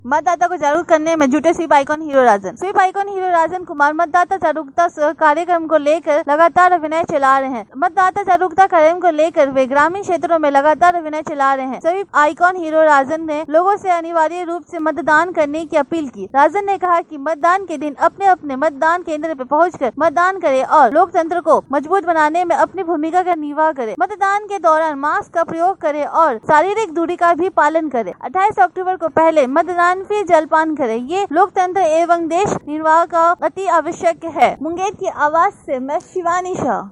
मतदाता को जागरूक करने में जुटे SVEEP icon hero Rajan. SVEEP icon hero Rajan Kumar मतदाता जागरूकता कार्यक्रम को लेकर लगातार अभिनय चला रहे हैं। मतदाता जागरूकता कार्यक्रम को लेकर वे ग्रामीण क्षेत्रों में लगातार अभिनय चला रहे हैं। स्वीप आइकॉन हीरो राजन ने लोगों से अनिवार्य रूप से मतदान करने की अपील की। राजन ने कहा कि मतदान के दिन अपने अपने मतदान केंद्र पर पहुंचकर मतदान करें और लोकतंत्र को मजबूत बनाने में अपनी भूमिका का निर्वाह करें। मतदान के दौरान मास्क का प्रयोग करें और शारीरिक दूरी का भी पालन करें। 28 अक्टूबर को पहले मतदान फिर जलपान करें। ये लोकतंत्र एवं देश निर्वाह का अति आवश्यक है। मुंगेर की आवाज से मैं शिवानी शाह।